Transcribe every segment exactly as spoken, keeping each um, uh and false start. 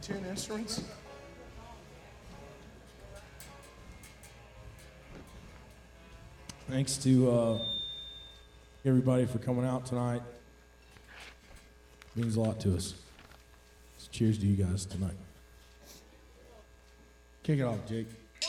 tune instruments? Thanks to uh, everybody for coming out tonight. It means a lot to us. So cheers to you guys tonight. Kick it off, Jake.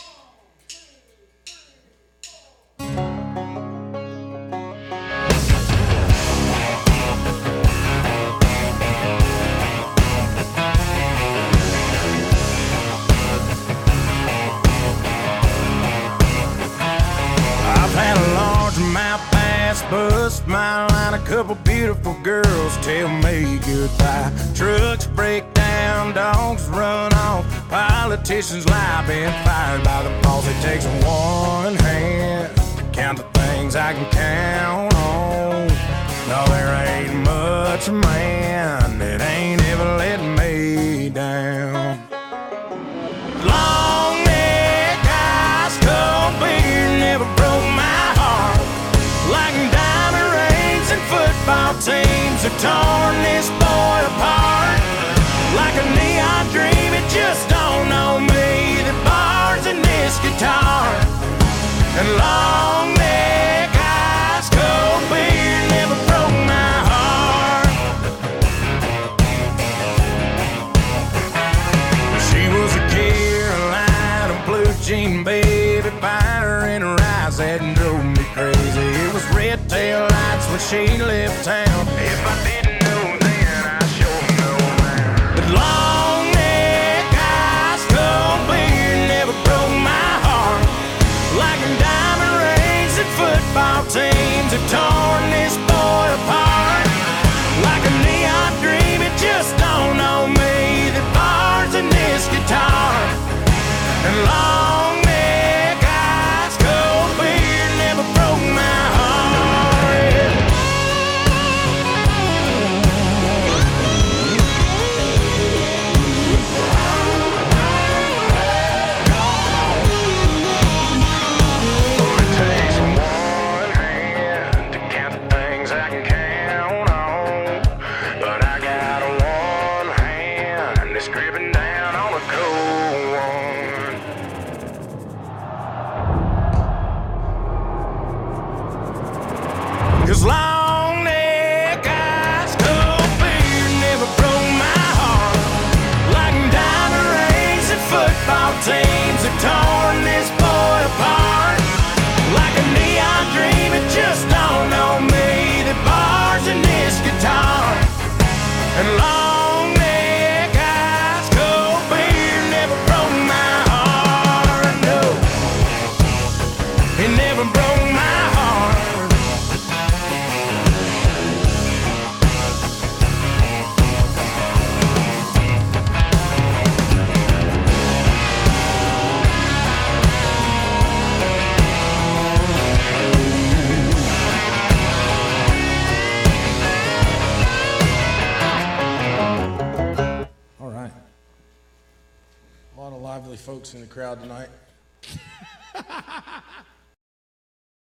Bust my line, a couple beautiful girls tell me goodbye. Trucks break down, dogs run off, politicians lie, been fired by the boss. It takes one hand to count the things I can count on. No, there ain't much man that ain't ever let me down. Long neck, ice cold beer never broke my heart like diamond rings and football teams have torn this boy apart. Like a neon dream, it just don't know me. The bars in this guitar and long neck, ice cold beer never broke my heart. She was a Carolina blue jean baby, fire in her eyes that drove me crazy. It was red tail lights when she left town. If I didn't know then, I sure know now. But long neck, ice cold beer never broke my heart. Like diamond rings and football teams have torn this boy apart. Like a neon dream, it just don't know me. The bars in this guitar and long neck, ice cold beer never broke my heart. It takes one hand to count the things I can count on, but I got one hand that's gripping down on a cold one. Cause long neck, ice cold beer never broke my heart. Like diamond rings and football teams have torn this boy apart. Like a neon dream, it just don't know me. The bars in this guitar and long neck, ice cold beer never broke my heart. No, it never broke my heart. All right. A lot of lively folks in the crowd tonight.